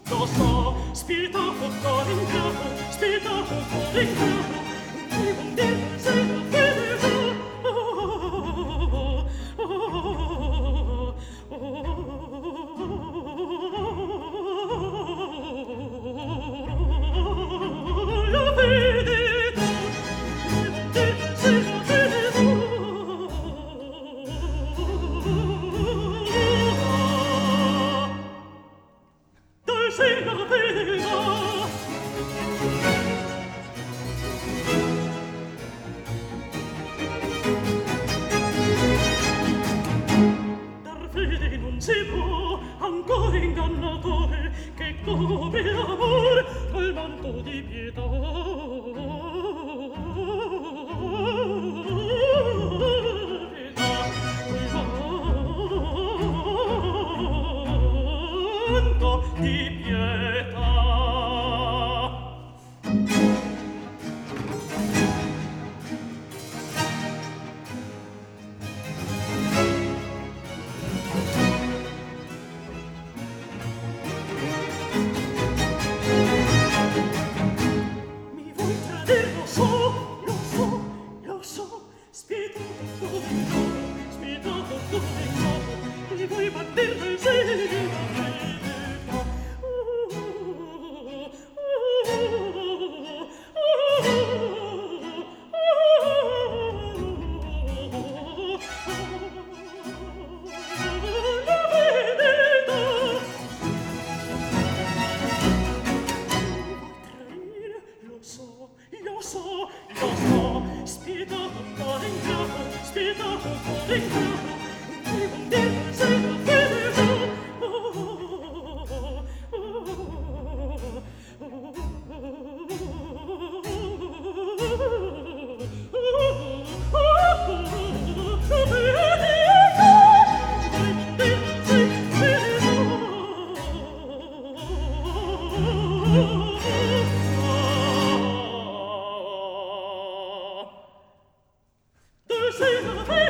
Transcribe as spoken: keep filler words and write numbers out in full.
Lo so, spirito cuore in capo, spirito cuore in capo, ti vuol dire se la fede va. Oh, oh, oh, oh, oh, la fede va, ti vuol dire se la fede va. Dove sei la fede va? Dar fede non si può, ancora ingannatore, che come l'amore col manto di pietà. Manto di pietà. Mi vuoi tradire, lo so, lo so, lo so, spietato come il capo, spietato come il capo, mi vuoi batter dai seni di una fede fa. Uh, uh, la verità. Lo so, lo so, lo so, spietato cuore in capo, spietato cuore in capo, ti vuol dire se la fede va. Oh, oh, dove sei la fede?